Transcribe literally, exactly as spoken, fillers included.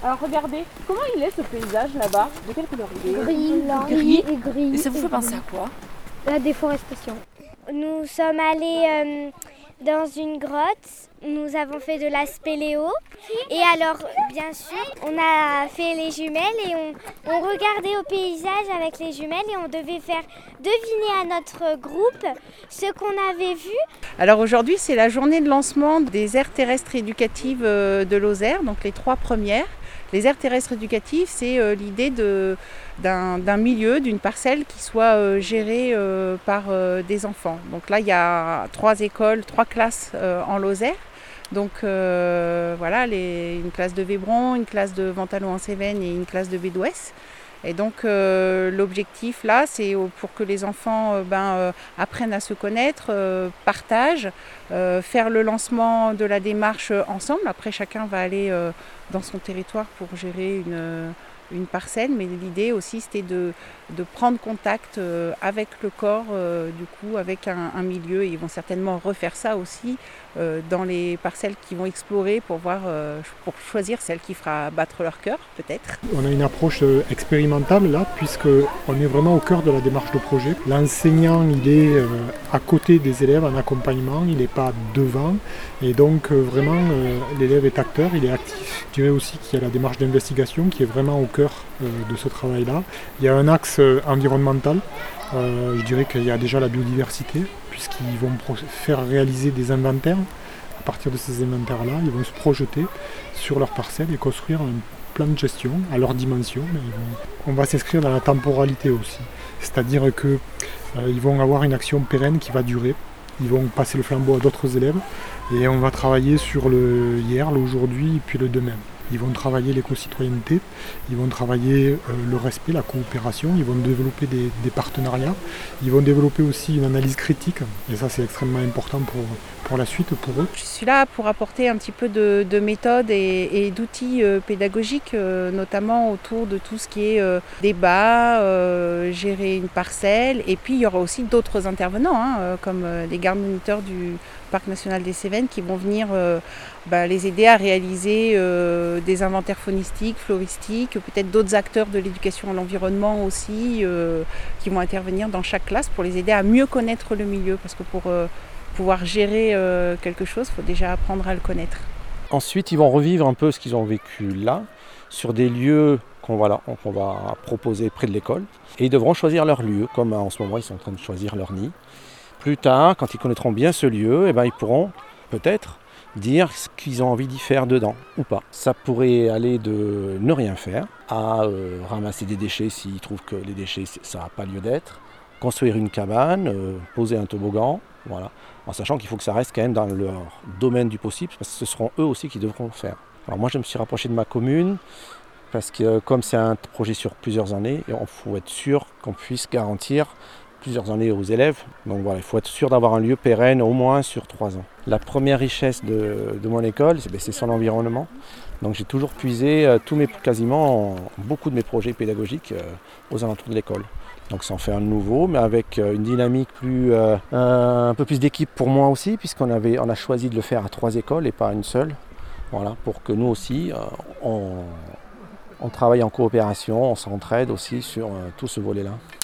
Alors regardez, comment il est ce paysage là-bas? De quelle couleur il est? Gris, blanc, Gris. et gris. Et ça vous fait penser à quoi? La déforestation. Nous sommes allés euh, dans une grotte, nous avons fait de la spéléo et alors bien sûr on a fait les jumelles et on, on regardait au paysage avec les jumelles et on devait faire deviner à notre groupe ce qu'on avait vu. Alors aujourd'hui c'est la journée de lancement des aires terrestres éducatives de Lozère, donc les trois premières. Les aires terrestres éducatives, c'est euh, l'idée de, d'un, d'un milieu, d'une parcelle qui soit euh, gérée euh, par euh, des enfants. Donc là, il y a trois écoles, trois classes euh, en Lozère. Donc euh, voilà, les, une classe de Vébron, une classe de Ventallon-en-Cévennes et une classe de Bédouès. Et donc euh, l'objectif là, c'est pour que les enfants euh, ben, euh, apprennent à se connaître, euh, partagent, euh, faire le lancement de la démarche ensemble. Après, chacun va aller euh, dans son territoire pour gérer une, une parcelle. Mais l'idée aussi, c'était de, de prendre contact euh, avec le corps, euh, du coup, avec un, un milieu. Et ils vont certainement refaire ça aussi euh, dans les parcelles qu'ils vont explorer pour, voir, euh, pour choisir celle qui fera battre leur cœur, peut-être. On a une approche expérimentale là, puisqu'on est vraiment au cœur de la démarche de projet. L'enseignant, il est euh, à côté des élèves en accompagnement, il n'est pas devant. Et donc euh, vraiment, euh, l'élève est acteur, il est actif. Je dirais aussi qu'il y a la démarche d'investigation qui est vraiment au cœur euh, de ce travail-là. Il y a un axe euh, environnemental. Euh, je dirais qu'il y a déjà la biodiversité, puisqu'ils vont pro- faire réaliser des inventaires. À partir de ces inventaires-là, ils vont se projeter sur leur parcelle et construire un plan de gestion à leur dimension. Mais ils vont... On va s'inscrire dans la temporalité aussi. C'est-à-dire qu'ils euh, vont avoir une action pérenne qui va durer. Ils vont passer le flambeau à d'autres élèves et on va travailler sur le hier, l'aujourd'hui et puis le demain. Ils vont travailler l'éco-citoyenneté, ils vont travailler euh, le respect, la coopération, ils vont développer des, des partenariats, ils vont développer aussi une analyse critique, et ça c'est extrêmement important pour, pour la suite, pour eux. Je suis là pour apporter un petit peu de, de méthodes et, et d'outils euh, pédagogiques, euh, notamment autour de tout ce qui est euh, débat, euh, gérer une parcelle, et puis il y aura aussi d'autres intervenants, hein, euh, comme euh, les gardes moniteurs du Parc national des Cévennes qui vont venir euh, bah, les aider à réaliser euh, des inventaires faunistiques, floristiques, peut-être d'autres acteurs de l'éducation à l'environnement aussi euh, qui vont intervenir dans chaque classe pour les aider à mieux connaître le milieu, parce que pour euh, pouvoir gérer euh, quelque chose, il faut déjà apprendre à le connaître. Ensuite, ils vont revivre un peu ce qu'ils ont vécu là, sur des lieux qu'on va, qu'on va proposer près de l'école, et ils devront choisir leur lieu, comme en ce moment ils sont en train de choisir leur nid. Plus tard, quand ils connaîtront bien ce lieu, eh ben, ils pourront peut-être dire ce qu'ils ont envie d'y faire dedans ou pas. Ça pourrait aller de ne rien faire à euh, ramasser des déchets s'ils trouvent que les déchets, ça n'a pas lieu d'être, construire une cabane, euh, poser un toboggan, voilà, en sachant qu'il faut que ça reste quand même dans leur domaine du possible, parce que ce seront eux aussi qui devront le faire. Alors moi, je me suis rapproché de ma commune, parce que comme c'est un projet sur plusieurs années, il faut être sûr qu'on puisse garantir plusieurs années aux élèves. Donc voilà, il faut être sûr d'avoir un lieu pérenne au moins sur trois ans. La première richesse de, de mon école, c'est, c'est son environnement. Donc j'ai toujours puisé euh, tous mes, quasiment beaucoup de mes projets pédagogiques euh, aux alentours de l'école. Donc ça en fait un nouveau, mais avec euh, une dynamique plus, euh, euh, un peu plus d'équipe pour moi aussi, puisqu'on avait, on a choisi de le faire à trois écoles et pas à une seule. Voilà, pour que nous aussi, euh, on, on travaille en coopération, on s'entraide aussi sur euh, tout ce volet-là.